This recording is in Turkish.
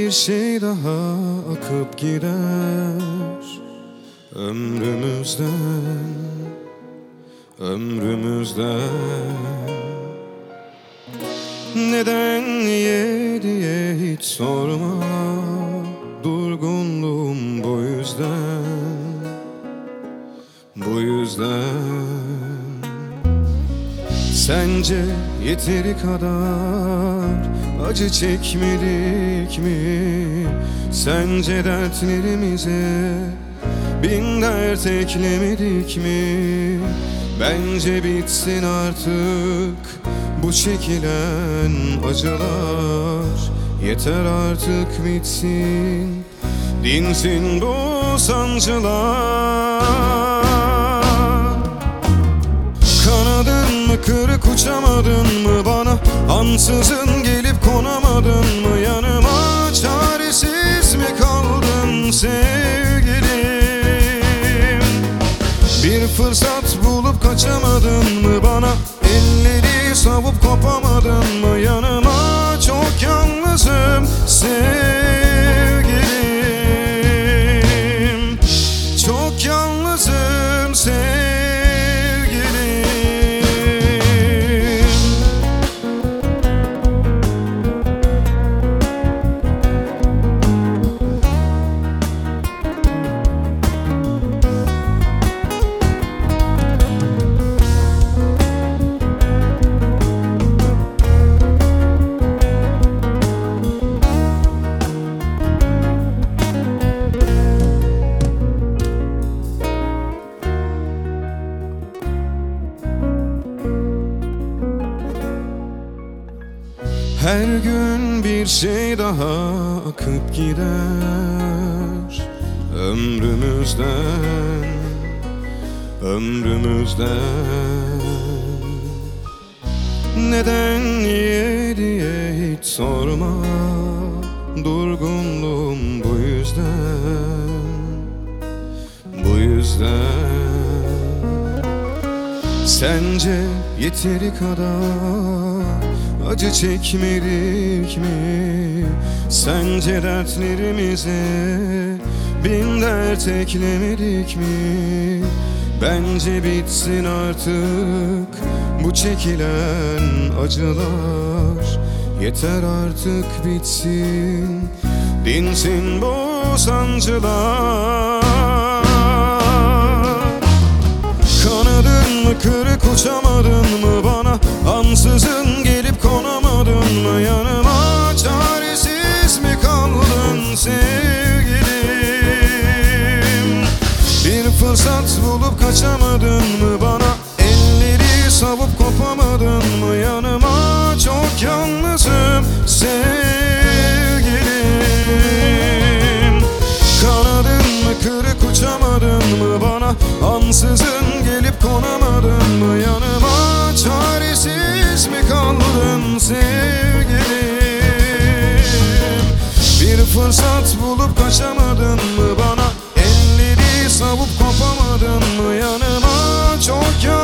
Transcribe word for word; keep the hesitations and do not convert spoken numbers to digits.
bir şey daha akıp gider ömrümüzden, ömrümüzden. Neden, niye diye hiç sorma, durgunluğum bu yüzden, bu yüzden. Sence yeteri kadar acı çekmedik mi? Sence dertlerimize bin dert eklemedik mi? Bence bitsin artık bu çekilen acılar. Yeter artık bitsin, dinsin bu sancılar. Kanadın mı kırık, uçamadın mı bana? Ansızın gelip konamadın mı yanıma? Çaresiz mi kaldın sevgilim? Bir fırsat bulup kaçamadın mı bana? Elleri savup kopamadın mı yanıma? Çok yalnızım sevgilim, çok yalnızım sevgilim. Her gün bir şey daha akıp gider ömrümüzden, ömrümüzden. Neden, niye diye hiç sorma, durgunluğum bu yüzden, bu yüzden. Sence yeteri kadar acı çekmedik mi? Sence dertlerimize bin dert eklemedik mi? Bence bitsin artık bu çekilen acılar. Yeter artık bitsin, dinsin bu sancılar. Kanadın mı kırık, uçamadın mı bana? Ansızın gelip konamadın mı yanıma? Çaresiz mi kaldın sevgilim? Bir fırsat bulup kaçamadın mı bana? Elleri savup kopamadın mı yanıma? Çok yalnızım sevgilim. Kanadın mı kırık, uçamadın mı bana? Ansızın gelip konamadın mı yanıma? Çaresiz mi kaldın sevgilim? Bir fırsat bulup kaçamadın mı bana? Elleri savup kopamadın mı yanıma? Çok